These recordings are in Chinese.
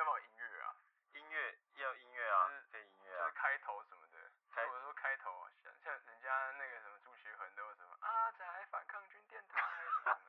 没有音乐啊？ 音乐要音乐啊，可以音乐啊， 就是开头什么的。我说开头，像人家那个什么朱学恒都有什么阿宅反抗军电台什么什么。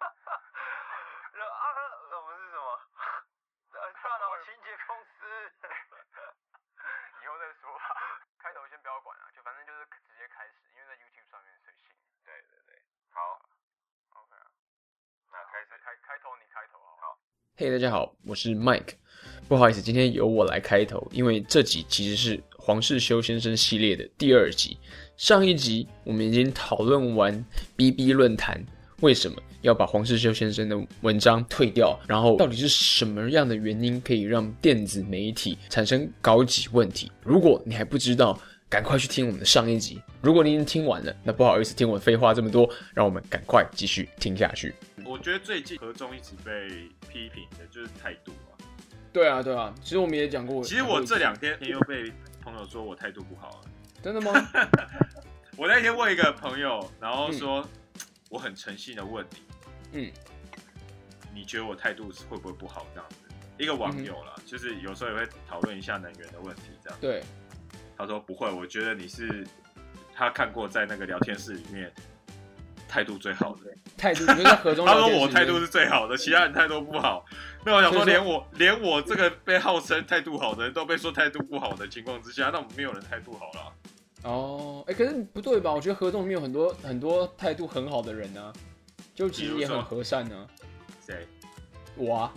我们是什么？大脑清洁公司。 以后再说吧，开头先不要管啊，就反正就是直接开始，因为在 YouTube 上面随性。 对，好 ，OK 啊， 那开始， 开头你开头好。 嘿、大家好，我是 Mike。不好意思，今天由我来开头，因为这集其实是黄世修先生系列的第2集。上一集我们已经讨论完 BB 论坛为什么要把黄世修先生的文章退掉，然后到底是什么样的原因可以让电子媒体产生高级问题。如果你还不知道，赶快去听我们的上一集。如果你已经听完了，那不好意思听我废话这么多，让我们赶快继续听下去。 我觉得最近和中一直被批评的就是态度啊。 对啊，其实我们也讲过。 其实我这2天又被朋友说我态度不好了。 真的吗？ 我那天问一个朋友，然后说，我很诚信的问你，你觉得我态度会不会不好？这样子，一个网友啦，就是有时候也会讨论一下能源的问题，这样。 对， 他说不会，我觉得你是他看过在那个聊天室里面态度最好的。 态度，你在河中。 他说我态度是最好的，其他人态度不好。那我想说，连我这个被号称态度好的人都被说态度不好的情况之下，那我们没有人态度好了。 哦，可是不对吧？我觉得河中里面有很多态度很好的人啊，就其实也很和善啊。 谁？ 我啊。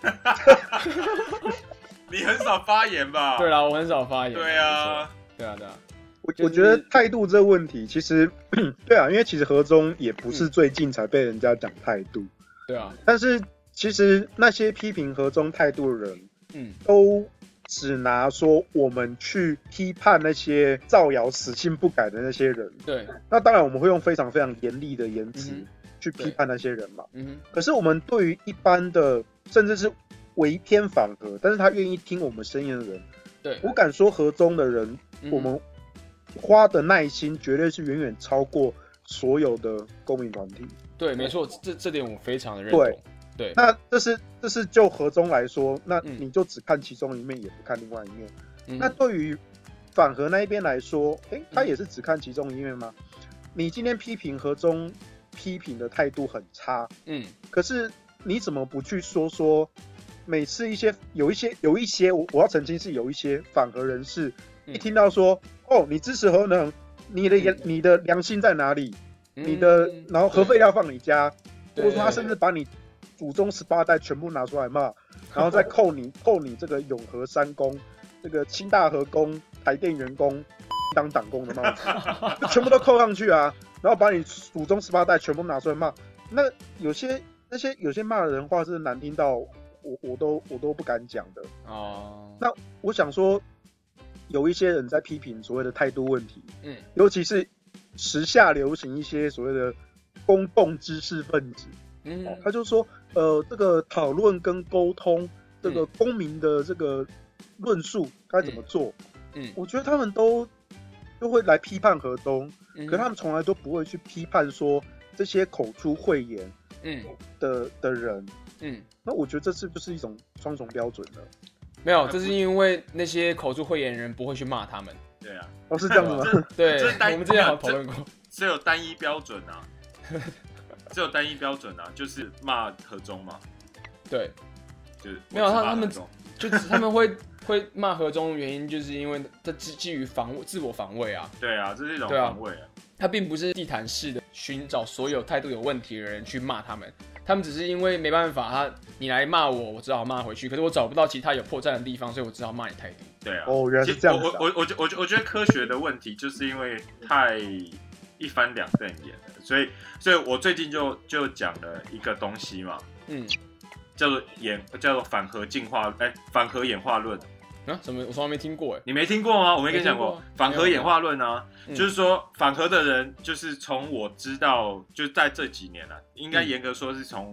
你很少发言吧？ 对啦，我很少发言。 对啊。 我觉得态度这个问题，其实对啊，因为其实河中也不是最近才被人家讲态度。 对啊。 但是其实那些批评河中态度的人，都只拿说我们去批判那些造谣死性不改的那些人。 对。 那当然我们会用非常非常严厉的言辞去批判那些人嘛。可是我们对于一般的，甚至是微偏反核，但是他愿意听我们声音的人， 对， 我敢说河中的人，我们花的耐心绝对是远远超过所有的公民团体。 对，没错，这点我非常的认同。对， 那这是就河中来说，那你就只看其中一面，也不看另外一面。那对于反核那一边来说，他也是只看其中一面吗？你今天批评河中批评的态度很差，可是你怎么不去说每次有一些我要澄清是有一些反核人士，一听到说你支持核能，你的良心在哪里？然后核废料放你家，或者说他甚至把你祖宗18代全部拿出来骂，然后再扣你这个永和3公，这个清大核工、台电员工当党工的帽子，就全部都扣上去啊，然后把你祖宗18代全部拿出来骂。那有些骂的人话是难听到我都不敢讲的。那我想说，有一些人在批评所谓的态度问题，尤其是时下流行一些所谓的公共知识分子，他就说这个讨论跟沟通，这个公民的这个论述该怎么做，我觉得他们都会来批判河中，可他们从来都不会去批判说这些口出秽言的人，那我觉得这是不是一种双重标准呢？ 没有，这是因为那些口出秽言的人不会去骂他们。 对啊。 是这样子吗？ 对，我们之前好讨论过。 只有单一标准啊。只有单一标准啊，就是骂河中嘛。 对。 就是没有他们就他们会骂河中的原因，就是因为他基于自我防卫啊。 对啊，这是一种防卫啊。 他并不是地毯式的寻找所有态度有问题的人去骂他们，他们只是因为没办法，你来骂我，我只好骂回去。可是我找不到其他有破绽的地方，所以我只好骂你态度。 对啊。 原来是这样子啊。 我觉得科学的问题就是因为太一翻两瞪眼了，所以我最近就讲了一个东西嘛，叫做反核反核演化论。 什么？我从来没听过哎。 你没听过吗？我没跟你讲过反核演化论啊，就是说反核的人，就是从我知道，就在这几年了，应该严格说是从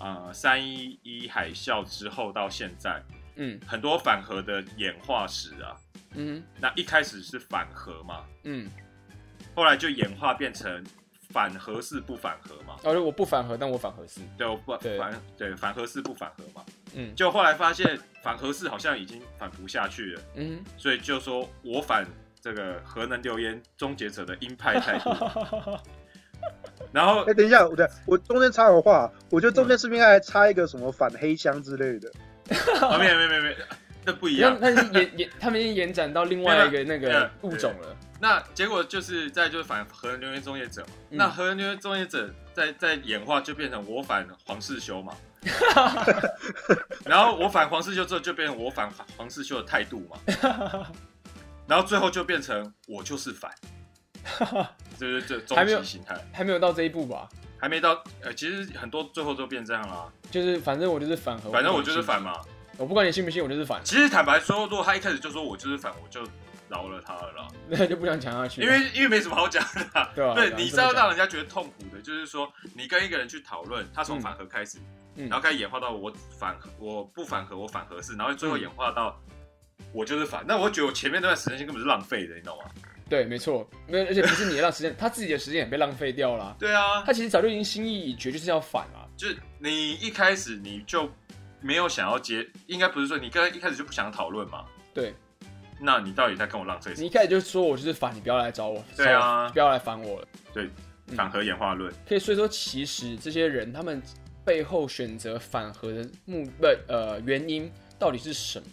311海啸之后到现在，很多反核的演化史啊，那一开始是反核嘛，后来就演化变成反核式不反核嘛。 我不反核，但我反核式。 对，反核式不反核嘛。就后来发现反核四好像已经反不下去了，所以就说我反这个核能留言终结者的鹰派态度。然后， 等一下，我中间插个话，我觉得中间是不是应该插一个什么反黑箱之类的？ 没，那不一样。 他们已经延展到另外一个那个物种了。 那结果就是反核能留言终结者嘛。那核能留言终结者在演化就变成我反黄世修嘛。然后我反黄世修之后就变成我反黄世修的态度嘛。然后最后就变成我就是反。这终极形态还没有到这一步吧？ 还没到，其实很多最后都变这样啦。 就是反正我就是反核， 反正我就是反嘛。 我不管你信不信，我就是反。 其实坦白说，如果他一开始就说我就是反，我就饶了他了啦。 那就不想讲下去， 因为没什么好讲的啦。 对吧？ 对，你知道让人家觉得痛苦的，就是说你跟一个人去讨论，他从反核开始，然后开始演化到我不反核，我反核是，然后最后演化到我就是反。那我觉得我前面那段时间根本是浪费的，你懂吗？ 对，没错，而且不是你的浪时间，他自己的时间也被浪费掉了。 对啊， 他其实早就已经心意已决，就是要反了。 就是你一开始你就没有想要应该不是说你刚一开始就不想讨论嘛？ 对， 那你到底在跟我浪费什么？ 你一开始就说我就是反，你不要来找我。 对啊， 不要来烦我了。 对，反核演化论。 所以说，其实这些人他们背后选择反核的原因到底是什么？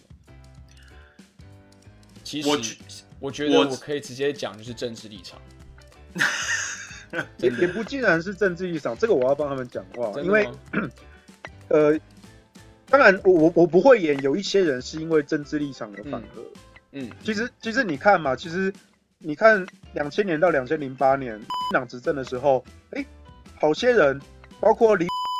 其实我觉得我可以直接讲，就是政治立场。 也不尽然是政治立场，这个我要帮他们讲话，因为当然我不会演，有一些人是因为政治立场的反核。其实你看嘛，其实你看2000年到2008年党执政的时候，好些人，包括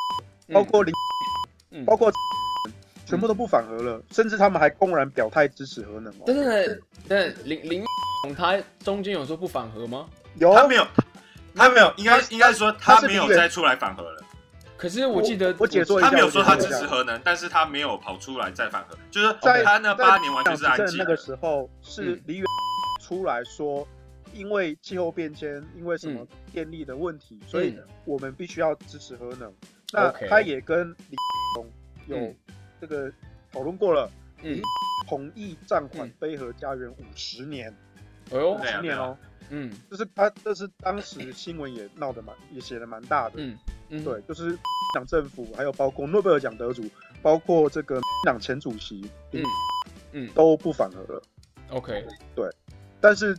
全部都不反核了，甚至他们还公然表态支持核能。 但林他中间有说不反核吗？ 有，他没有，应该说他没有再出来反核了。 可是我记得我解说一下， 他没有说他支持核能，但是他没有跑出来再反核，就是他那8年完全是安静。 那个时候是梨园出来说，因为气候变迁，因为什么电力的问题，所以我们必须要支持核能。那他也跟李有这个讨论过了，同意暂缓非核家园50年，50年哦，这是当时新闻也闹得也写得蛮大的，对，就是党政府还有包括诺贝尔奖得主，包括这个党前主席，都不反核了 ，OK， 对，但是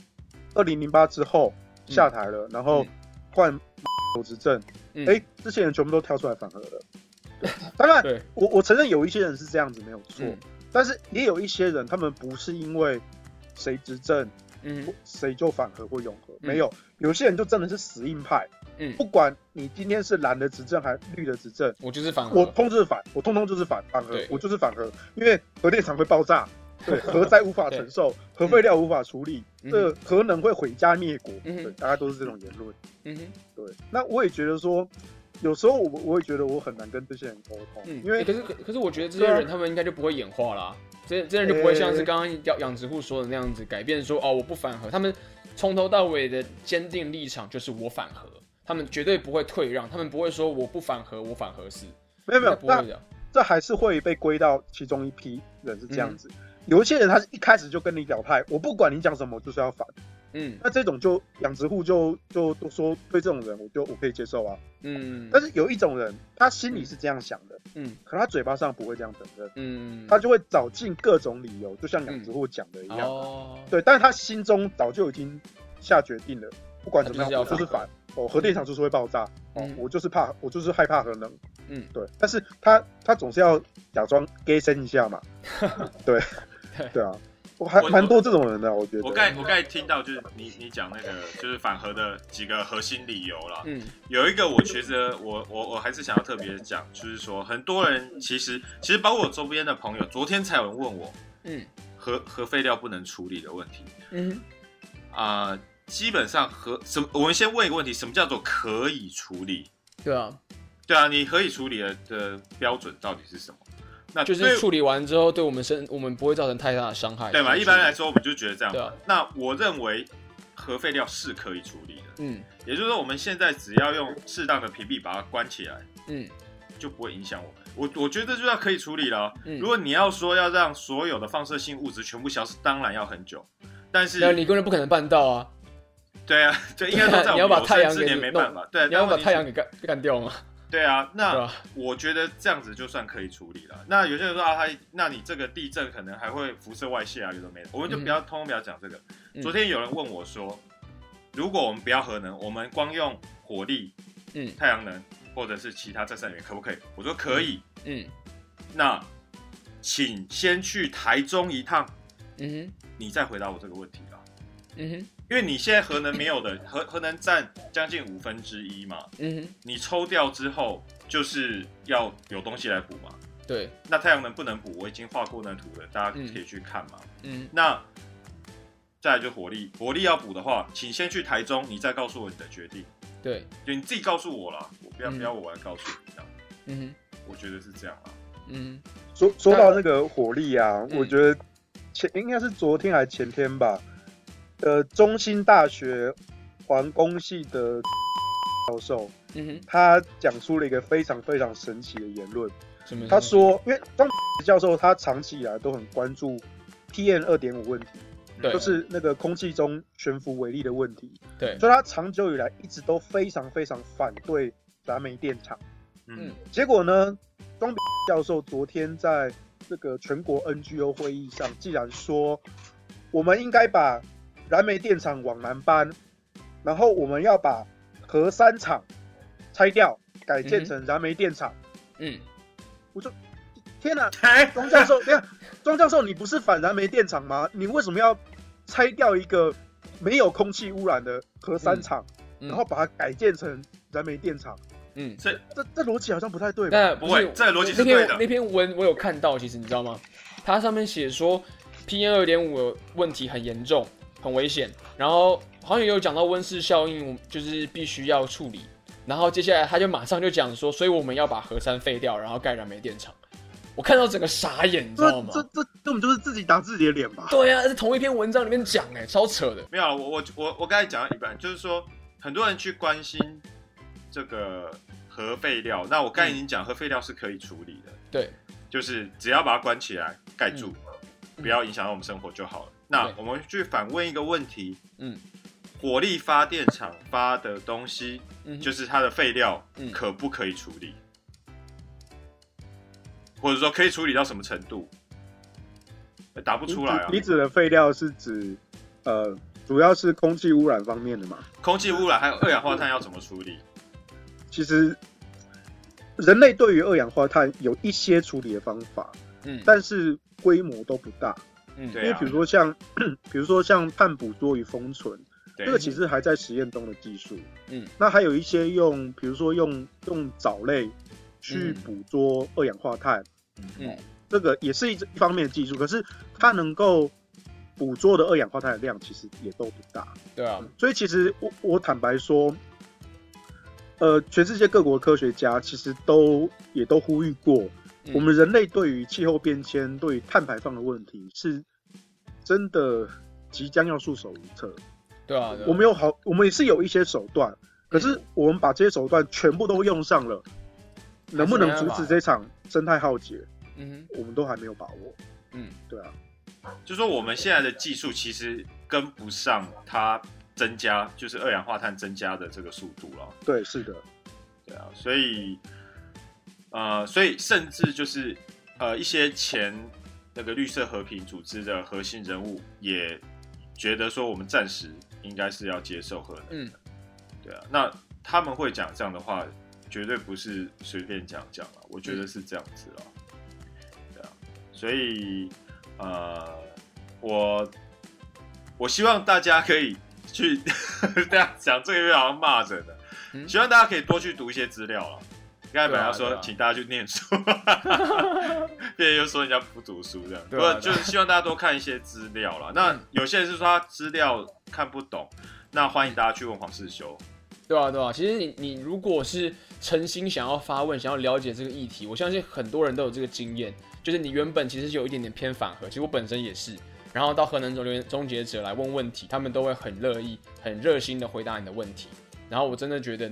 2008之后下台了，然后换执政，这些人全部都跳出来反核了。当然，我承认有一些人是这样子没有错，但是也有一些人，他们不是因为谁执政，谁就反核或拥核，没有，有些人就真的是死硬派，不管你今天是蓝的执政还是绿的执政， 我就是反核， 我通通就是反核，我就是反核，因为核电厂会爆炸，对，核灾无法承受，核废料无法处理，这核能会毁家灭国，对，大概都是这种言论，对，那我也觉得说。有时候我也觉得我很难跟这些人沟通，因为可是我觉得这些人他们应该就不会演化啦，这人就不会像是刚刚养殖户说的那样子改变说我不反核，他们从头到尾的坚定立场就是我反核，他们绝对不会退让，他们不会说我不反核我反核是， 没有不会这样， 这还是会被归到其中一批人是这样子，有一些人他是一开始就跟你表态，我不管你讲什么我就是要反。那这种就养殖户就说对这种人我可以接受啊，但是有一种人他心里是这样想的，可他嘴巴上不会这样承认，他就会找尽各种理由，就像养殖户讲的一样，对，但是他心中早就已经下决定了，不管怎么样我就是反，核电厂就是会爆炸，我就是害怕核能，对，但是他总是要假装 gay 声一下嘛，对啊。还蛮多这种人的，我觉得。 我刚才听到就是你讲那个就是反核的几个核心理由啦，有一个我觉得我还是想要特别讲，就是说很多人其实包括我周边的朋友，昨天才有人问我，核废料不能处理的问题，基本上我们先问一个问题，什么叫做可以处理？对啊，你可以处理的标准到底是什么？那就是处理完之后，对我们不会造成太大的伤害， 对嘛？一般来说，我们就觉得这样嘛。那我认为核废料是可以处理的，也就是说，我们现在只要用适当的屏蔽把它关起来， 就不会影响我们。我觉得就要可以处理了。如果你要说要让所有的放射性物质全部消失，当然要很久，但是你根本不可能办到啊。 对啊，就应该说在我们有生之年没办法。对， 你要把太阳给干掉吗？ 对啊，那我觉得这样子就算可以处理了。那有些人说啊，那你这个地震可能还会辐射外泄啊，有的没的，我们就通通不要讲这个。昨天有人问我说，如果我们不要核能，我们光用火力、太阳能或者是其他再生能源可不可以？我说可以。那请先去台中一趟，你再回答我这个问题啦。因为你现在核能没有的，核能占将近1/5嘛，你抽掉之后就是要有东西来补嘛， 对， 那太阳能不能补，我已经画过那图了，大家可以去看嘛，那再来就火力要补的话，请先去台中，你再告诉我你的决定，对，就你自己告诉我啦，不要我来告诉你这样，我觉得是这样啦， 说到那个火力啊，我觉得应该是昨天还前天吧。中兴大学环工系的教授，他讲出了一个非常非常神奇的言论。他说，因为庄教授他长期以来都很关注 PM2.5 问题，就是那个空气中悬浮微粒的问题。对，所以他长久以来一直都非常非常反对燃煤电厂。结果呢，庄教授昨天在这个全国 NGO 会议上，既然说我们应该把燃煤电厂往南搬，然后我们要把核3厂拆掉，改建成燃煤电厂。我说天哪，庄教授，庄教授，你不是反燃煤电厂吗？你为什么要拆掉一个没有空气污染的核3厂，然后把它改建成燃煤电厂？这逻辑好像不太对吧？ 但不会，这逻辑是对的。 那篇文我有看到，其实你知道吗？它上面写说 PM2.5 的问题很严重。很危险，然后好像也有讲到温室效应，就是必须要处理。然后接下来他就马上就讲说，所以我们要把核3废掉，然后盖燃煤电厂。我看到整个傻眼，你知道吗？ 这根本就是自己打自己的脸吧？ 对啊，是同一篇文章里面讲，超扯的。 没有，我刚才讲到一半，就是说很多人去关心这个核废料，那我刚才已经讲，核废料是可以处理的， 对， 就是只要把它关起来盖住，不要影响到我们生活就好了。那我们去反问一个问题，火力发电厂发的东西，就是它的废料，可不可以处理？或者说可以处理到什么程度？答不出来啊。 你指的废料是指主要是空气污染方面的嘛？ 空气污染还有二氧化碳要怎么处理？ 其实人类对于二氧化碳有一些处理的方法，但是规模都不大。因为比如说像碳捕捉与封存，这个其实还在实验中的技术。那还有一些比如说用藻类去捕捉二氧化碳，这个也是一方面的技术。可是它能够捕捉的二氧化碳的量其实也都不大。 对啊， 所以其实我坦白说，全世界各国科学家其实也都呼吁过。我们人类对于气候变迁、对于碳排放的问题，是真的即将要束手无策。 对啊， 我们也是有一些手段，可是我们把这些手段全部都用上了，能不能阻止这场生态浩劫？我们都还没有把握。对啊， 就说我们现在的技术其实跟不上它增加，就是二氧化碳增加的这个速度了。 对，是的。 对啊，所以甚至就是一些前那个绿色和平组织的核心人物也觉得说，我们暂时应该是要接受核能的。对啊，那他们会讲这样的话，绝对不是随便讲了，我觉得是这样子了。对啊，所以我希望大家可以去这样讲，这个月好像骂人的，希望大家可以多去读一些资料了。刚才本来说请大家去念书，别人又说人家不读书这样，不过就是希望大家多看一些资料啦。那有些人是说他资料看不懂，那欢迎大家去问黄世修。 对啊，其实你如果是诚心想要发问、想要了解这个议题，我相信很多人都有这个经验，就是你原本其实有一点点偏反核，其实我本身也是，然后到核能终结者来问问题，他们都会很乐意、很热心的回答你的问题。然后我真的觉得你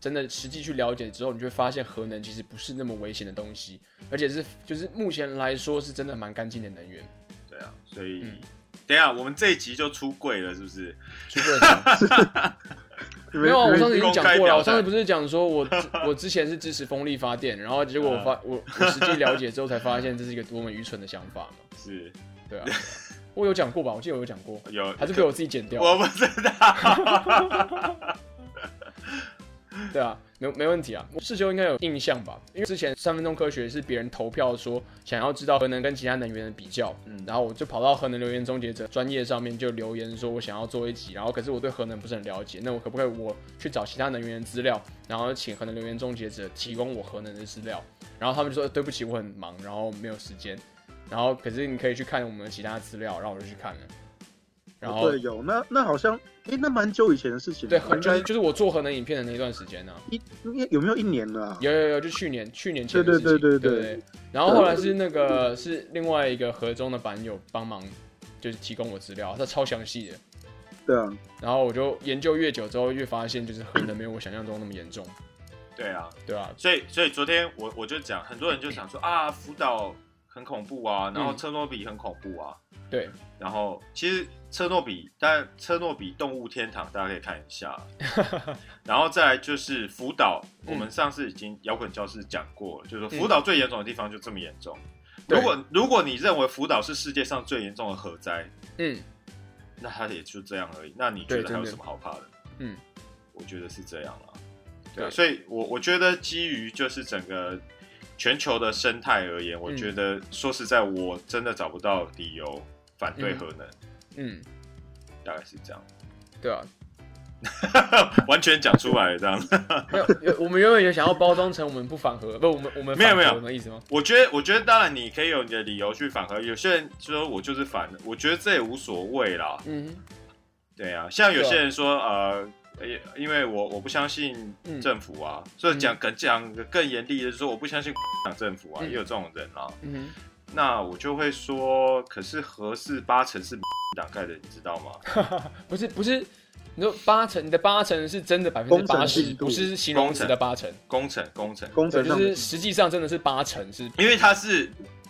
真的实际去了解之后，你就会发现核能其实不是那么危险的东西，而且是就是目前来说是真的蛮干净的能源。 对啊，所以、等一下我们这一集就出柜了，是不是？ 出柜了。没有，我上次已经讲过了。我上次不是讲说我之前是支持风力发电，然后结果我实际了解之后才发现这是一个多么愚蠢的想法嘛。 是， 对啊。我有讲过吧？我记得我有讲过， 有还是被我自己剪掉？ 我不知道。 对啊，没问题啊。世修应该有印象吧？因为之前3分钟科学是别人投票说想要知道核能跟其他能源的比较，然后我就跑到核能留言终结者专业上面就留言说我想要做一集，然后可是我对核能不是很了解，那我可不可以我去找其他能源的资料，然后请核能留言终结者提供我核能的资料，然后他们就说对不起我很忙，然后没有时间，然后可是你可以去看我们的其他资料，然后我就去看了。然后对，有那好像那蛮久以前的事情了。 对，就是我做核能影片的那段时间呢、啊。 有没有1年了啊？ 有，就去年前的事情。对。然后后来是是另外一个核中的版友帮忙，就是提供我资料，他超详细的。 对啊。 然后我就研究越久之后，越发现就是核能没有我想象中那么严重。 对啊。 所以昨天我就讲，很多人就想说啊，福岛很恐怖啊，然后车诺比很恐怖啊。 对。 然后其实车诺比动物天堂大家可以看一下，然后再来就是福岛，我们上次已经摇滚教室讲过了，就是说福岛最严重的地方就这么严重。如果你认为福岛是世界上最严重的核灾，那它也就这样而已。那你觉得还有什么好怕的？我觉得是这样啦。对，所以我觉得基于就是整个全球的生态而言，我觉得说实在，我真的找不到理由反对核能。大概是这样。对啊。完全讲出来这样。 我们原本也想要包装成我们不反核，不，我们反核的意思吗？ 我觉得当然你可以有你的理由去反核，有些人说我就是反的，我觉得这也无所谓啦。对啊，像有些人说因为我不相信政府啊，所以讲更严厉的是说我不相信政府啊，也有这种人啊。那我就会说，可是核是80%是党盖的，你知道吗？ 不是，你说80%，你的80%是真的80%，不是形容词的80%。工程，就是实际上真的是80%，是因为它是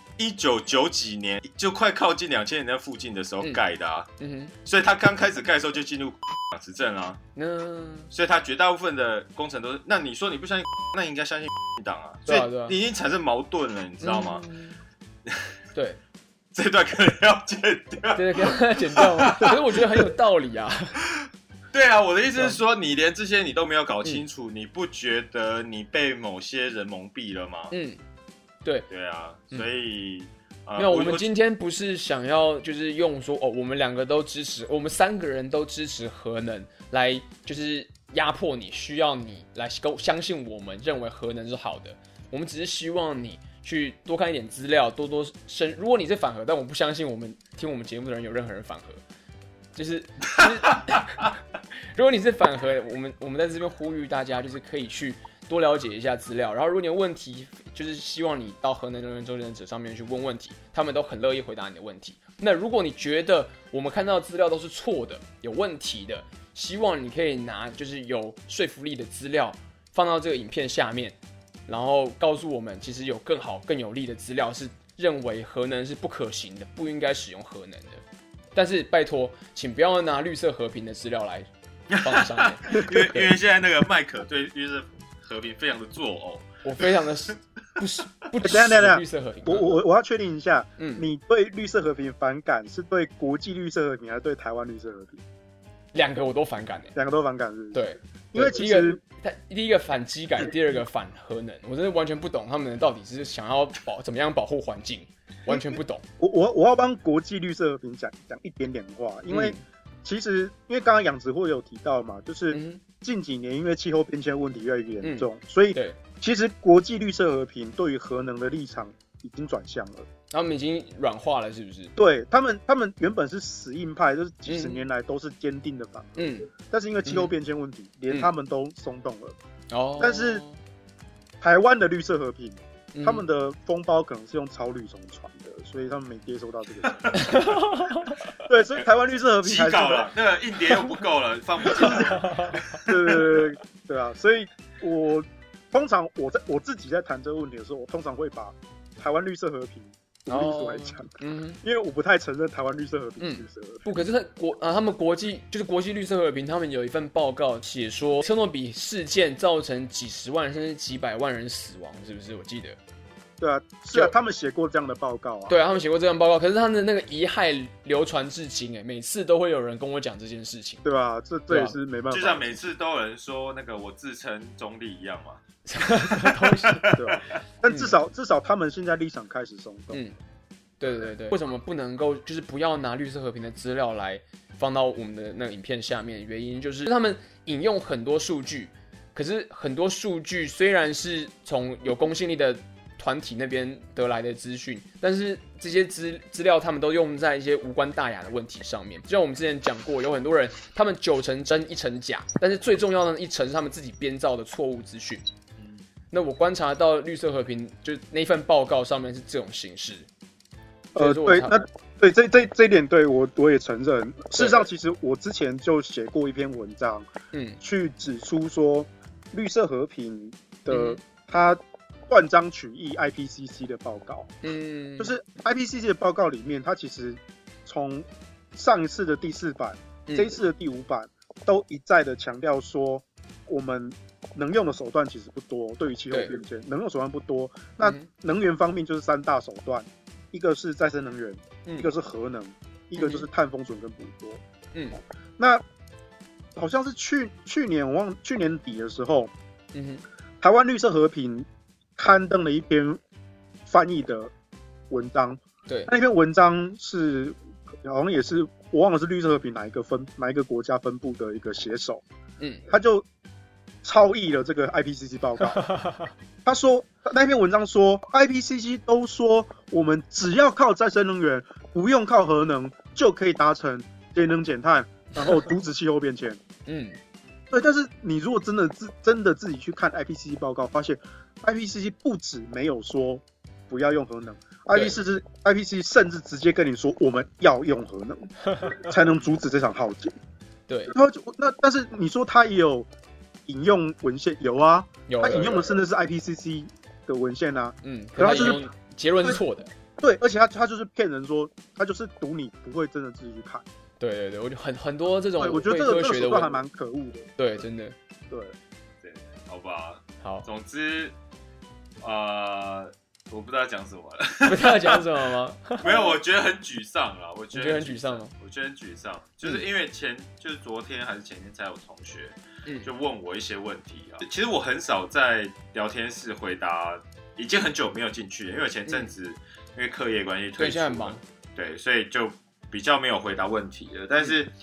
1990几年，就快靠近2000年那附近的时候盖的啊。所以他刚开始盖的时候就进入执政啊。所以他绝大部分的工程都是，那你说你不相信，那你应该相信党啊。所以你已经产生矛盾了，你知道吗？ 对， 这段可能要剪掉。 对，可能要剪掉吗？可是我觉得很有道理啊。 对啊，我的意思是说，你连这些你都没有搞清楚，你不觉得你被某些人蒙蔽了吗？对啊，所以没有，我们今天不是想要就是用说我们2个都支持，我们3个人都支持核能来就是压迫你，需要你来相信我们认为核能是好的。我们只是希望你去多看一点资料，多如果你是反核，但我不相信听我们节目的人有任何人反核，就是如果你是反核，我们在这边呼吁大家，就是可以去多了解一下资料。然后如果你有问题，就是希望你到核能能源终结者上面去问问题，他们都很乐意回答你的问题。那如果你觉得我们看到的资料都是错的、有问题的，希望你可以拿就是有说服力的资料放到这个影片下面。然后告诉我们，其实有更好、更有力的资料是认为核能是不可行的，不应该使用核能的。但是拜托，请不要拿绿色和平的资料来放在上面， 因为现在那个麦克对绿色和平非常的作呕， 我非常的不支持绿色和平。 我要确定一下，你对绿色和平反感是对国际绿色和平，还是对台湾绿色和平 ？2个我都反感 2个都反感是不是？ 对， 因为其实第一个反基改，第2个反核能，我真的完全不懂他们到底是想要怎么样保护环境，完全不懂。 我要帮国际绿色和平讲一点点话，因为其实因为刚刚养殖户有提到嘛，就是近几年因为气候变迁问题越来越严重，所以其实国际绿色和平对于核能的立场已经转向了。 他们已经软化了，是不是？ 对，他们原本是死硬派，就是几十年来都是坚定的反核，但是因为气候变迁问题，连他们都松动了。但是台湾的绿色和平，他们的风包可能是用超滤从传的，所以他们没接收到这个。对，所以台湾绿色和平还是搞了，那个硬碟又不够了，放不进来。 对啊，所以我通常我自己在谈这个问题的时候，我通常会把台湾绿色和平独立出来讲，因为我不太承认台湾绿色和平是绿色和平。 不，可是他们国际绿色和平，他们有一份报告写说，车诺比事件造成几十万甚至几百万人死亡，是不是？我记得。 对啊，是啊，他们写过这样的报告啊。 对啊，他们写过这样的报告，可是他们的那个遗害流传至今，每次都会有人跟我讲这件事情。 对吧？这也是没办法。 就像每次都有人说那个我自称中立一样嘛。 对吧？但至少他们现在立场开始松动。 对，为什么不能够就是不要拿绿色和平的资料来放到我们的那个影片下面？原因就是他们引用很多数据，可是很多数据虽然是从有公信力的团体那边得来的资讯，但是这些资料他们都用在一些无关大雅的问题上面。就像我们之前讲过，有很多人他们9成真1成假，但是最重要的1成是他们自己编造的错误资讯。那我观察到绿色和平就那份报告上面是这种形式。 对，这一点对我也承认。事实上，其实我之前就写过一篇文章，去指出说绿色和平的它断章取义 IPCC 的报告，就是 IPCC 的报告里面，它其实从上一次的第4版，这一次的第5版，都一再的强调说，我们能用的手段其实不多，对于气候变迁能用手段不多。那能源方面就是3大手段，一个是再生能源，一个是核能，一个就是碳封存跟捕捉。那好像是去年底的时候，台湾绿色和平刊登了一篇翻译的文章， 对， 那篇文章是好像也是我忘了是绿色和平哪一个国家分部的一个写手，他就超译了这个 IPCC 报告。他说那篇文章说 IPCC 都说我们只要靠再生能源，不用靠核能，就可以达成节能减碳，然后阻止气候变迁。对，但是你如果真的自己去看 IPCC 报告，发现 IPCC 不止没有说不要用核能 ，IPCC 甚至直接跟你说我们要用核能才能阻止这场浩劫。 对， 那但是你说他也有引用文献，有啊，他引用的甚至是 IPCC 的文献啊， 可他就是结论是错的。 对，而且他就是骗人说，他就是赌你不会真的自己去看。 对，我就很多这种， 我觉得这个手段还蛮可恶的。 对，真的。 对，好吧。 好， 总之，我不知道讲什么了。 不知道讲什么吗？ 没有，我觉得很沮丧啦。我觉得很沮丧吗？ 我觉得很沮丧，就是因为就是昨天还是前天才有同学就问我一些问题啊。其实我很少在聊天室回答，已经很久没有进去了，因为前阵子因为课业关系退出了， 很忙， 对，所以就比较没有回答问题了。但是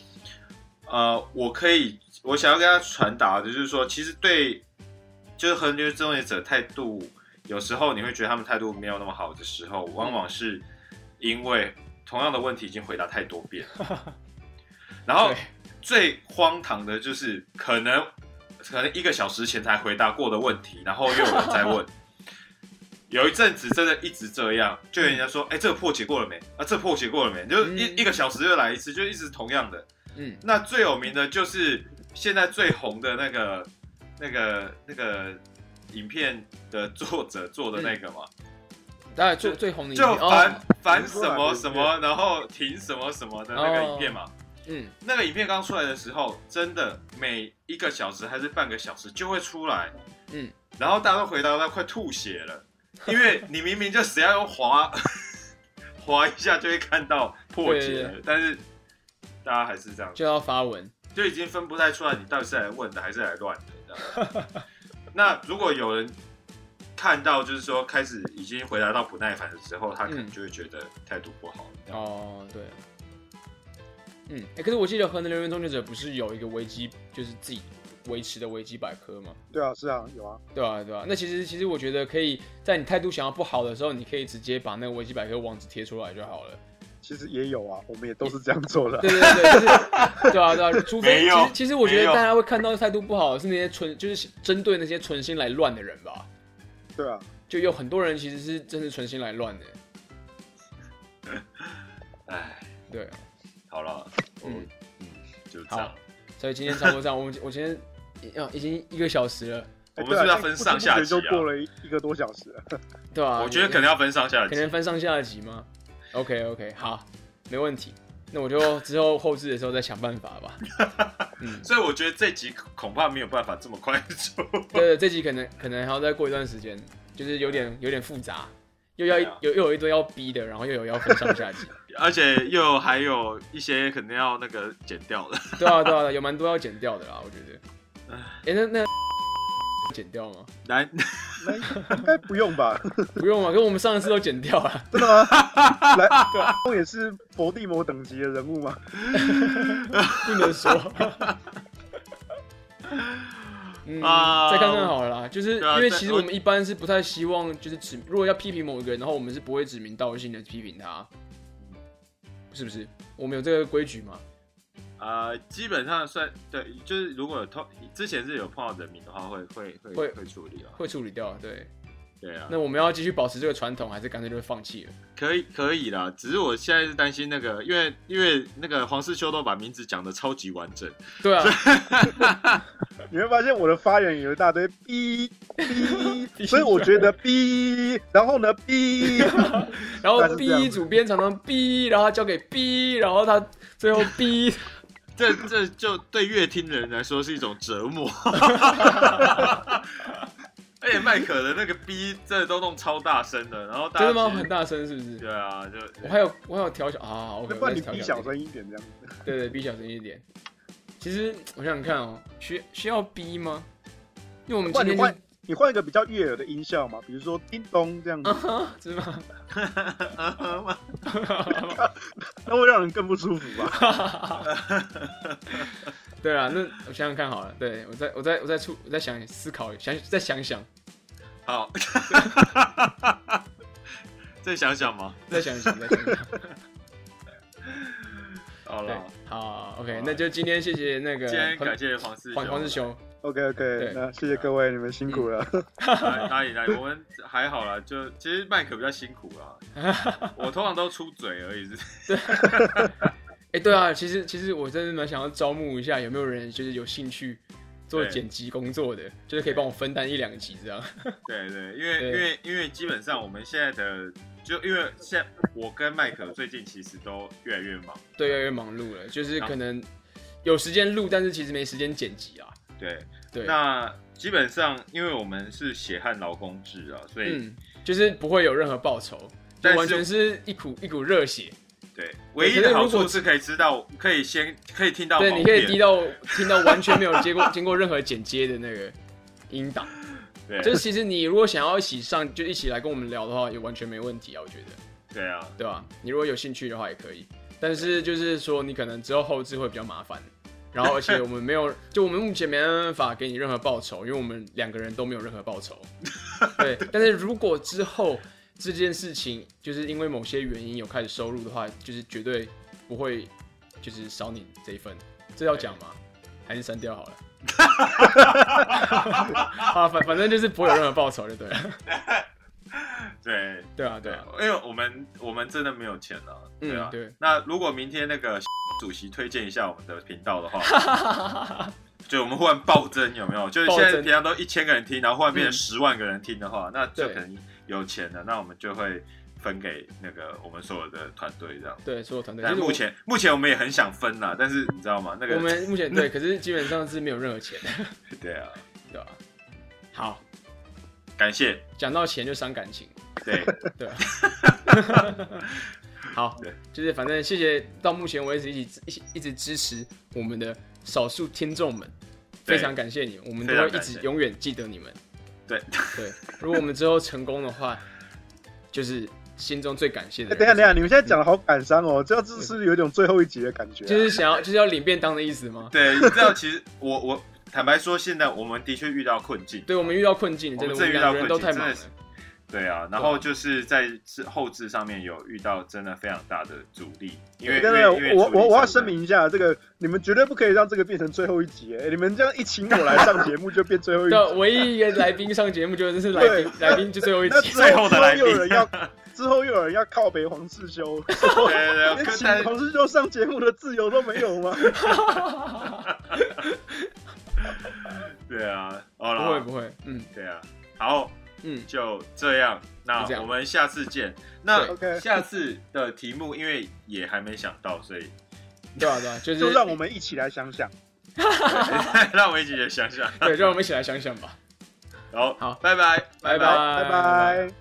我想要跟他传达的就是说，其实对，就是和牛终结者态度，有时候你会觉得他们态度没有那么好的时候，往往是因为同样的问题已经回答太多遍，然后最荒唐的就是可能1个小时前才回答过的问题，然后又有人在问。有一阵子真的一直这样，就有人家说，这个破解过了没？这破解过了没？就一个小时又来一次，就一直同样的。那最有名的就是现在最红的那个影片的作者做的那个嘛， 当然最红的就反什么什么，然后停什么什么的那个影片嘛。那个影片刚出来的时候，真的每1个小时还是半个小时就会出来，然后大家都回答到快吐血了。因为你明明就只要用滑一下就会看到破解了，但是大家还是这样， 就要发文， 就已经分不太出来你到底是来问的还是来乱的。那如果有人看到就是说开始已经回答到不耐烦的时候，他可能就会觉得态度不好。 对。可是我记得核能留言终结者不是有一个维基，就是自己维持的维基百科吗？ 对啊，是啊，有啊。 对啊。那其实我觉得可以在你态度想要不好的时候，你可以直接把那个维基百科网址贴出来就好了。 其实也有啊，我们也都是这样做的。 对，就是对啊。除非其实我觉得大家会看到态度不好的是那些就是针对那些存心来乱的人吧。 对啊， 就有很多人其实是真的存心来乱的。对啊。 好了，就这样。 所以今天差不多这样，我今天已经1个小时了， 我们是不是要分上下集就过了1个多小时了， 对啊， 我觉得可能要分上下集， 可能分上下集吗 ？OK， 好，没问题。那我就之后后置的时候再想办法吧。 所以我觉得这集恐怕没有办法这么快出。 对，这集可能还要再过一段时间，就是有点复杂，又有一堆要逼的，然后又有要分上下集， 而且还有一些可能要那个剪掉的。 对啊，有蛮多要剪掉的啦，我觉得。那剪掉吗？ 那应该不用吧？ 不用嘛，跟我们上一次都剪掉了。 真的吗？来，对，也是佛地魔等级的人物吗？ 不能说。再看看好了啦，就是因为其实我们一般是不太希望，就是如果要批评某一个人，然后我们是不会指名道姓的批评他，是不是？我们有这个规矩吗？ 基本上算对，就是如果之前是有碰到人名的话，会处理了， 会处理掉， 对啊。 那我们要继续保持这个传统，还是干脆就放弃了？ 可以啦，只是我现在是担心那个，因为那个黄世修都把名字讲得超级完整， 对啊。 你会发现我的发言有一大堆哔哔，所以我觉得哔，然后呢哔， 然后哔主编常常哔，然后他交给哔，然后他最后哔。 这就对乐听的人来说是一种折磨。而且麦克的那个 B 真的都弄超大声的，然后大家真的吗？很大声是不是？ 对啊，就我还有调小啊， 那不然你 B 小声一点这样子。 对 ，B 小声一点。其实我想想看哦，需要 B 吗？因为我们今天你换一个比较悦耳的音效嘛，比如说叮咚这样子， 是吗？ 那会让人更不舒服吧？ 对啊，那我想想看好了，对我再思考，再想想。 好，再想想吗？ 再想想。 好了， 好 ，OK， 那就今天谢谢那个， 今天感谢黄世修。 OK， 那谢谢各位，你们辛苦了。 哪里，我们还好啦，就其实麦克比较辛苦啦，我通常都出嘴而已是。 对啊，其实我真的蛮想要招募一下，有没有人就是有兴趣做剪辑工作的，就是可以帮我分担1-2集这样。 对，因为基本上我们现在的，就因为现在我跟麦克最近其实都越来越忙， 对，越来越忙碌了，就是可能有时间录，但是其实没时间剪辑啊。 对，那基本上因为我们是血汗劳工制啊，所以就是不会有任何报酬，就完全是一股热血。 对，唯一的好处是可以知道，可以听到， 对，你可以听到完全没有经过任何剪接的那个音档。 对， 就是其实你如果想要一起来跟我们聊的话，也完全没问题啊，我觉得。 对啊， 对吧？你如果有兴趣的话也可以，但是就是说你可能之后后置会比较麻烦。然后，而且我们我们目前没办法给你任何报酬，因为我们2个人都没有任何报酬。对，但是如果之后这件事情就是因为某些原因有开始收入的话，就是绝对不会就是少你这一份。这要讲吗？还是删掉好了？啊，反正就是不会有任何报酬就对了。对啊， 因为我们真的没有钱啊，对啊。 对。 那如果明天那个主席推荐一下我们的频道的话，就我们忽然暴增，有没有？就是现在平常都1000个人听，然后忽然变成10万个人听的话，那就可能有钱了，那我们就会分给那个我们所有的团队这样。 对，所有团队。 但目前我们也很想分啦，但是你知道吗？那个我们目前对，可是基本上是没有任何钱。 对啊， 对吧？好。 感谢， 讲到钱就伤感情， 对， 好，就是反正谢谢到目前为止一直支持我们的少数听众们，非常感谢你们，我们都会一直永远记得你们。 对， 如果我们之后成功的话，就是心中最感谢的。 等一下，你们现在讲的好感伤哦，这是有一种最后一集的感觉， 就是要领便当的意思吗？ 对，你知道其实我。坦白说，现在我们的确遇到困境。 对，我们遇到困境，真的，我们2个人都太忙了。 对啊，然后就是在后制上面有遇到真的非常大的阻力。因为我要声明一下，这个你们绝对不可以让这个变成最后一集。你们这样一请我来上节目就变最后一集。 对，唯一一个来宾上节目就是来宾就最后一集， 最后的来宾。 之后又有人要靠北黄世修，连请黄世修上节目的自由都没有吗？ 对啊， 不会， 对啊，好，就这样，那我们下次见。那下次的题目因为也还没想到，所以对啊， 就让我们一起来想想， 让我们一起来想想， 对，让我们一起来想想吧。 好，拜拜。